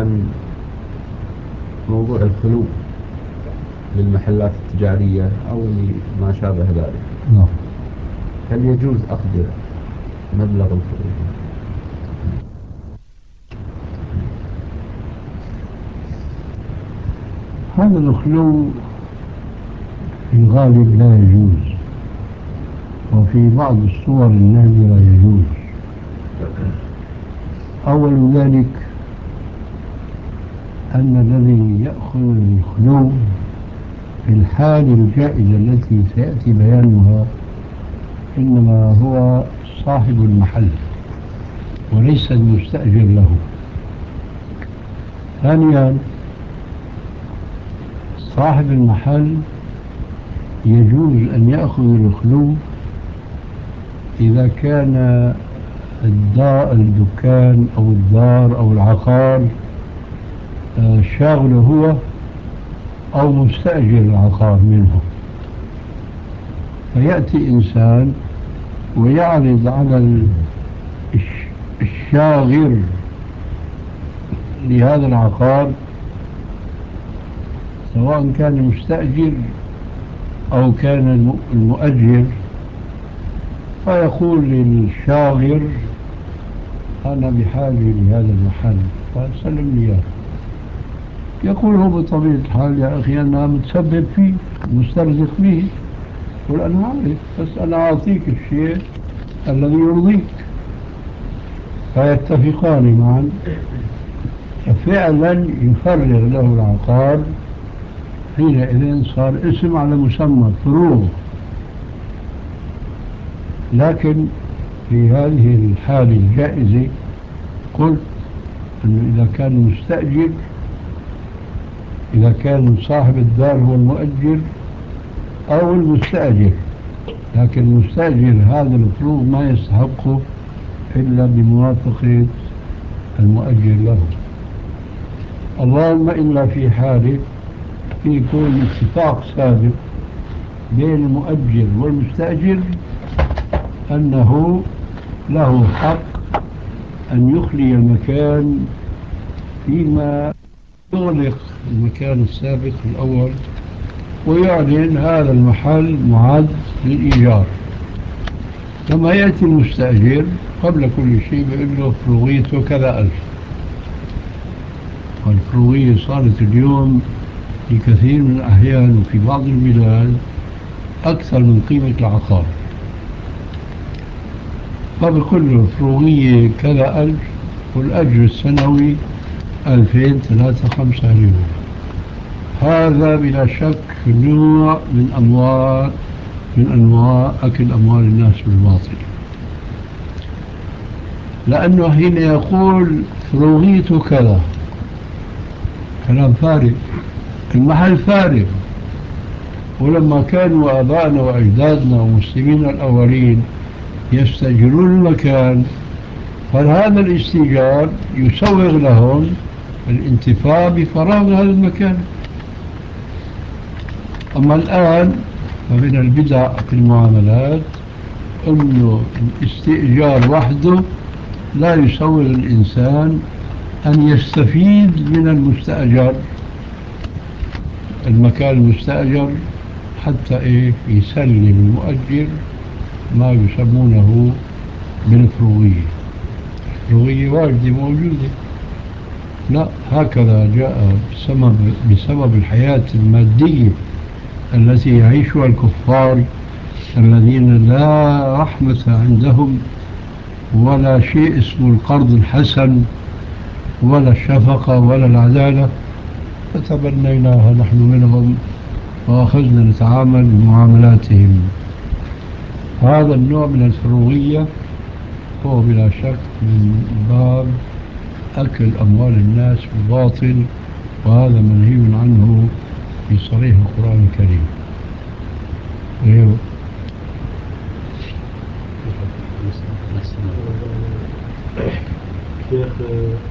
عن موضوع الخلو للمحلات التجارية أو ما شابه ذلك. نعم. هل يجوز أخذ مبلغ الخلو؟ هذا الخلو في الغالب لا يجوز، وفي بعض الصور النادرة يجوز. أول ذلك أن الذي يأخذ الخلو في الحال الجائزة التي سيأتي بيانها إنما هو صاحب المحل وليس المستأجر له. ثانيا، صاحب المحل يجوز أن يأخذ الخلو إذا كان الدكان أو الدار أو العقار شاغله هو أو مستأجر العقار منه، فيأتي إنسان ويعرض على الشاغر لهذا العقار سواء كان المستأجر أو كان المؤجر، فيقول للشاغر أنا بحاجة لهذا المحل فسلم لي إياه. يقول هو بطبيعة الحال يا أخي أنا متسبب فيه مسترزق به، يقول أنا عارف بس أنا أعطيك الشيء الذي يرضيك، فيتفقان معا، ففعلا يفرغ له العقار. حينئذ صار اسم على مسمى فروغ. لكن في هذه الحالة الجائزة قلت أنه إذا كان مستأجر، إذا كان صاحب الدار هو المؤجر أو المستأجر، لكن المستأجر هذا الفروغ ما يستحقه إلا بموافقة المؤجر له، اللهم إلا في حالة يكون اتفاق سابق بين المؤجر والمستأجر أنه له حق أن يخلي المكان فيما يغلق المكان السابق الأول ويعلن هذا المحل معد للإيجار. لما يأتي المستأجر قبل كل شيء بيقول له فروغيته كذا ألف، والفروغية صارت اليوم في كثير من الأحيان وفي بعض البلاد أكثر من قيمة العقار، فبقول له فروغية كذا ألف والأجر السنوي 2003-5 يورو. هذا بلا شك نوع من أنواع أكل أموال الناس بالباطل، لأنه حين يقول فروغيته كذا كلام فارغ، المحل فارغ. ولما كانوا آبائنا وأجدادنا ومسلمين الأولين يستأجرون المكان، فهذا الاستئجار يسوغ لهم الانتفاع بفراغ هذا المكان. أما الآن فمن البدع في المعاملات أنه الاستئجار وحده لا يسوغ الإنسان أن يستفيد من المستأجر، المكان المستأجر، حتى يسلم المؤجر ما يسمونه بالفروغية. الفروغية واجدة موجودة، لا هكذا جاء بسبب الحياة المادية التي يعيشها الكفار الذين لا رحمة عندهم ولا شيء اسمه القرض الحسن ولا الشفقة ولا العدالة، فتبنيناها نحن منهم وأخذنا نتعامل بمعاملاتهم. هذا النوع من الفروغية هو بلا شك من باب أكل أموال الناس بالباطل، وهذا منهي عنه في صريح القرآن الكريم. غيره شيخ